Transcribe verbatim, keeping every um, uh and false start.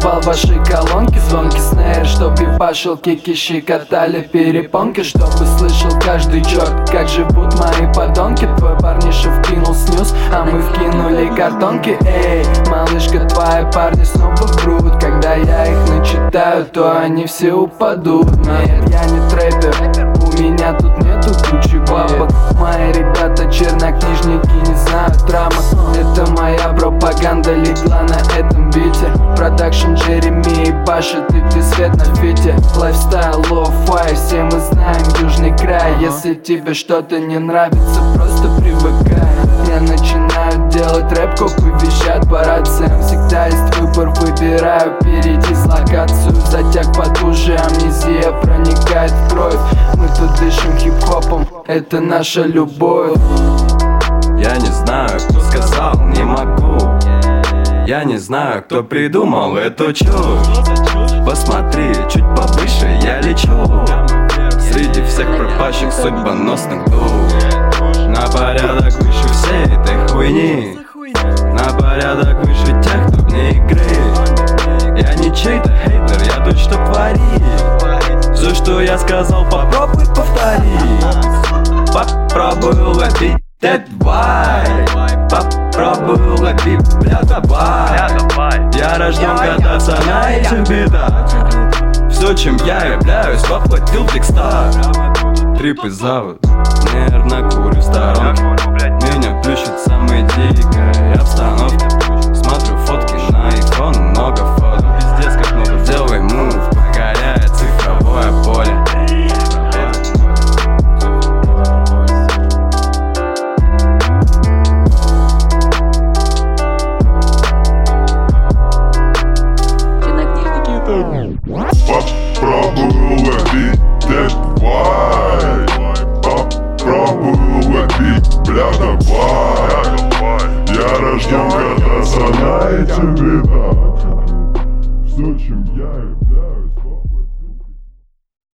Танцевал в вашей колонке, звонки снейр, чтоб ебашил кики, щекотали перепонки, чтобы слышал каждый черт, как живут мои подонки. Твой парниша вкинул снюс, а мы вкинули картонки. Эй, малышка, твои парни снова врут. Когда я их начитаю, то они все упадут. Нет, я не трэпер, у меня тут нету кучи бабок. Мои ребята чернокнижники не знают рамок. Это моя пропаганда легла на этом бите. Продакшн Джереми и Паша, ты где свет на фите. Лайфстайл, лоу-фай, все мы знаем южный край. Если тебе что-то не нравится, просто привыкай. Я начинаю делать рэп, копы вещат по рациям. Всегда есть выбор, выбираю передислокацию. Затяг потуже, амнезия проникает в кровь. Мы тут дышим хип-хопом, это наша любовь. Я не знаю, кто сказал, не могу. Я не знаю, кто придумал эту чушь. Посмотри, чуть повыше я лечу. Среди всех пропащих судьбоносных душ. На порядок выше всей этой хуйни. На порядок выше тех, кто вне игры. Я не чей-то хейтер, я тут что творит. Все, что я сказал, попробуй повтори. Попробуй ловить этот вайб. Попробуй ловить, бля, давай. Я рожден кататься на этих битах. Все, чем я являюсь, воплотил Фликстар. Трипы зовут, нервно курю в сторонке. Меня плющит самой дикой обстановки. Смотрю фотки на iPhone, много фото. Пиздец, как много. Делай мув, покоряя цифровое поле. Попробую ловить этот вайб. Попробую ловить, бля, давай. Я рожден кататься на этих битах. Все, чем я